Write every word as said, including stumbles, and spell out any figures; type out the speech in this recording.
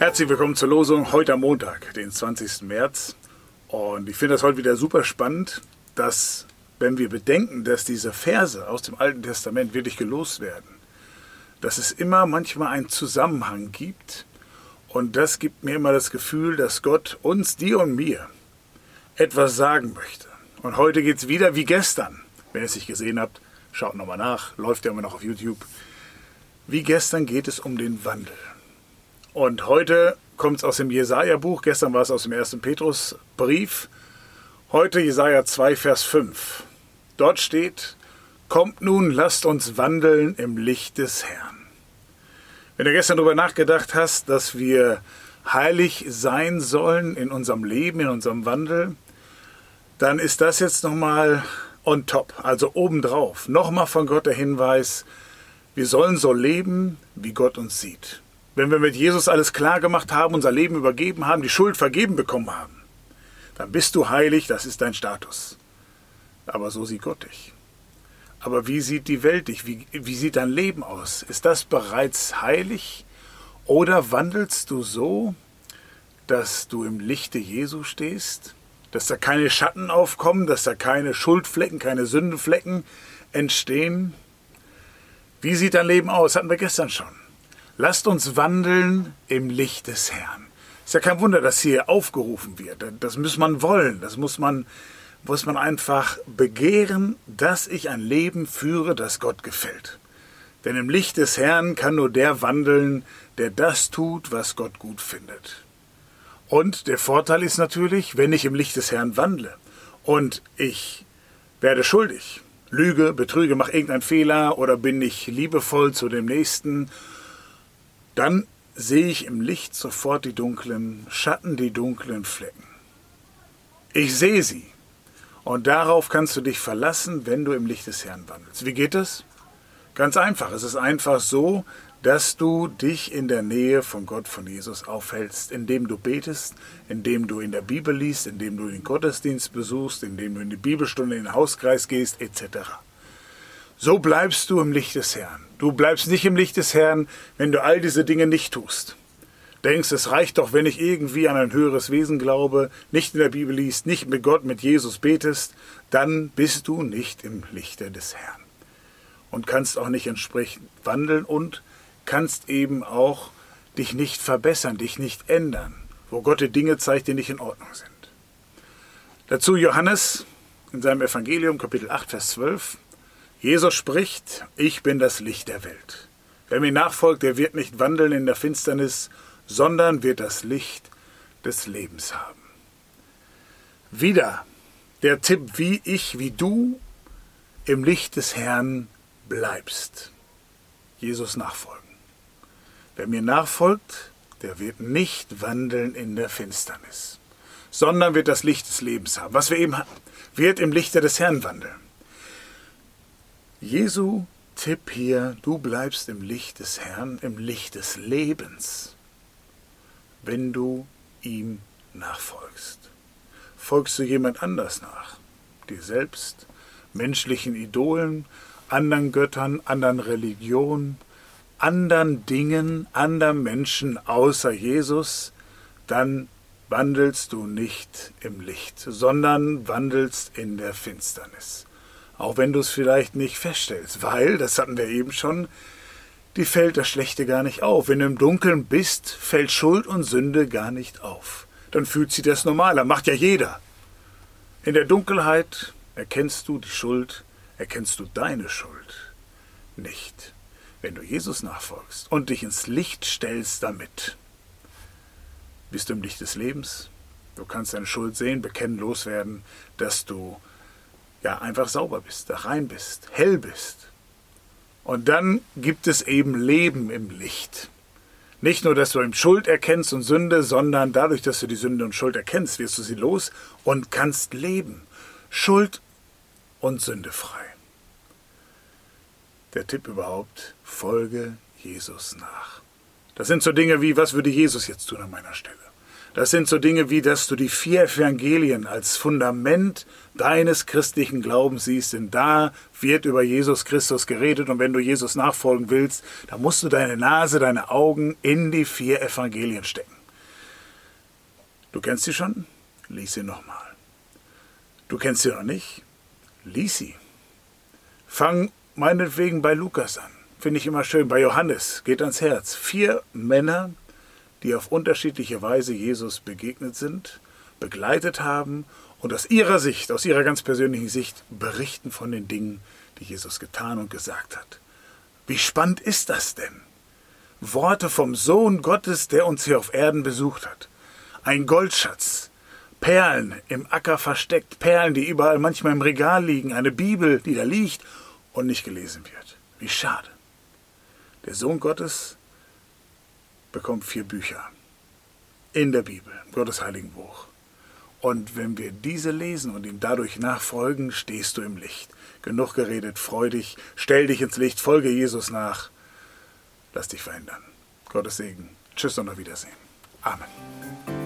Herzlich willkommen zur Losung heute am Montag, den zwanzigsten März. Und ich finde das heute wieder super spannend, dass, wenn wir bedenken, dass diese Verse aus dem Alten Testament wirklich gelost werden, dass es immer manchmal einen Zusammenhang gibt. Und das gibt mir immer das Gefühl, dass Gott uns, dir und mir, etwas sagen möchte. Und heute geht es wieder wie gestern. Wenn ihr es nicht gesehen habt, schaut nochmal nach, läuft ja immer noch auf YouTube. Wie gestern geht es um den Wandel. Und heute kommt es aus dem Jesaja-Buch, gestern war es aus dem ersten Petrus-Brief. Heute Jesaja zwei, Vers fünf. Dort steht: Kommt nun, lasst uns wandeln im Licht des Herrn. Wenn du gestern darüber nachgedacht hast, dass wir heilig sein sollen in unserem Leben, in unserem Wandel, dann ist das jetzt nochmal on top, also obendrauf. Nochmal von Gott der Hinweis, wir sollen so leben, wie Gott uns sieht. Wenn wir mit Jesus alles klar gemacht haben, unser Leben übergeben haben, die Schuld vergeben bekommen haben, dann bist du heilig, das ist dein Status. Aber so sieht Gott dich. Aber wie sieht die Welt dich? Wie, wie sieht dein Leben aus? Ist das bereits heilig? Oder wandelst du so, dass du im Lichte Jesu stehst? Dass da keine Schatten aufkommen, dass da keine Schuldflecken, keine Sündenflecken entstehen? Wie sieht dein Leben aus? Hatten wir gestern schon. Lasst uns wandeln im Licht des Herrn. Ist ja kein Wunder, dass hier aufgerufen wird. Das muss man wollen. Das muss man, muss man einfach begehren, dass ich ein Leben führe, das Gott gefällt. Denn im Licht des Herrn kann nur der wandeln, der das tut, was Gott gut findet. Und der Vorteil ist natürlich, wenn ich im Licht des Herrn wandle und ich werde schuldig, lüge, betrüge, mache irgendeinen Fehler oder bin nicht liebevoll zu dem Nächsten, dann sehe ich im Licht sofort die dunklen Schatten, die dunklen Flecken. Ich sehe sie. Und darauf kannst du dich verlassen, wenn du im Licht des Herrn wandelst. Wie geht das? Ganz einfach. Es ist einfach so, dass du dich in der Nähe von Gott, von Jesus aufhältst, indem du betest, indem du in der Bibel liest, indem du den Gottesdienst besuchst, indem du in die Bibelstunde, in den Hauskreis gehst, et cetera. So bleibst du im Licht des Herrn. Du bleibst nicht im Licht des Herrn, wenn du all diese Dinge nicht tust. Denkst, es reicht doch, wenn ich irgendwie an ein höheres Wesen glaube, nicht in der Bibel liest, nicht mit Gott, mit Jesus betest, dann bist du nicht im Lichte des Herrn. Und kannst auch nicht entsprechend wandeln und kannst eben auch dich nicht verbessern, dich nicht ändern, wo Gott dir Dinge zeigt, die nicht in Ordnung sind. Dazu Johannes in seinem Evangelium, Kapitel acht, Vers zwölf. Jesus spricht: Ich bin das Licht der Welt. Wer mir nachfolgt, der wird nicht wandeln in der Finsternis, sondern wird das Licht des Lebens haben. Wieder der Tipp, wie ich, wie du im Licht des Herrn bleibst. Jesus nachfolgen. Wer mir nachfolgt, der wird nicht wandeln in der Finsternis, sondern wird das Licht des Lebens haben. Was wir eben hatten, wird im Lichte des Herrn wandeln. Jesu Tipp hier: Du bleibst im Licht des Herrn, im Licht des Lebens, wenn du ihm nachfolgst. Folgst du jemand anders nach, dir selbst, menschlichen Idolen, anderen Göttern, anderen Religionen, anderen Dingen, anderen Menschen außer Jesus, dann wandelst du nicht im Licht, sondern wandelst in der Finsternis. Auch wenn du es vielleicht nicht feststellst, weil, das hatten wir eben schon, dir fällt das Schlechte gar nicht auf. Wenn du im Dunkeln bist, fällt Schuld und Sünde gar nicht auf. Dann fühlt sich das normal an, macht ja jeder. In der Dunkelheit erkennst du die Schuld, erkennst du deine Schuld nicht. Wenn du Jesus nachfolgst und dich ins Licht stellst damit, bist du im Licht des Lebens. Du kannst deine Schuld sehen, bekennen, loswerden, dass du ja einfach sauber bist, da rein bist, hell bist. Und dann gibt es eben Leben im Licht. Nicht nur, dass du eben Schuld erkennst und Sünde, sondern dadurch, dass du die Sünde und Schuld erkennst, wirst du sie los und kannst leben. Schuld und Sünde frei. Der Tipp überhaupt: Folge Jesus nach. Das sind so Dinge wie: Was würde Jesus jetzt tun an meiner Stelle? Das sind so Dinge wie, dass du die vier Evangelien als Fundament deines christlichen Glaubens siehst, denn da wird über Jesus Christus geredet, und wenn du Jesus nachfolgen willst, dann musst du deine Nase, deine Augen in die vier Evangelien stecken. Du kennst sie schon? Lies sie nochmal. Du kennst sie noch nicht? Lies sie. Fang meinetwegen bei Lukas an. Finde ich immer schön. Bei Johannes. Geht ans Herz. Vier Männer, die auf unterschiedliche Weise Jesus begegnet sind, begleitet haben und aus ihrer Sicht, aus ihrer ganz persönlichen Sicht, berichten von den Dingen, die Jesus getan und gesagt hat. Wie spannend ist das denn? Worte vom Sohn Gottes, der uns hier auf Erden besucht hat. Ein Goldschatz. Perlen im Acker versteckt. Perlen, die überall manchmal im Regal liegen. Eine Bibel, die da liegt und nicht gelesen wird. Wie schade. Der Sohn Gottes bekommt vier Bücher in der Bibel, Gottes heiligen Buch. Und wenn wir diese lesen und ihm dadurch nachfolgen, stehst du im Licht. Genug geredet, freu dich, stell dich ins Licht, folge Jesus nach. Lass dich verändern. Gottes Segen. Tschüss und auf Wiedersehen. Amen.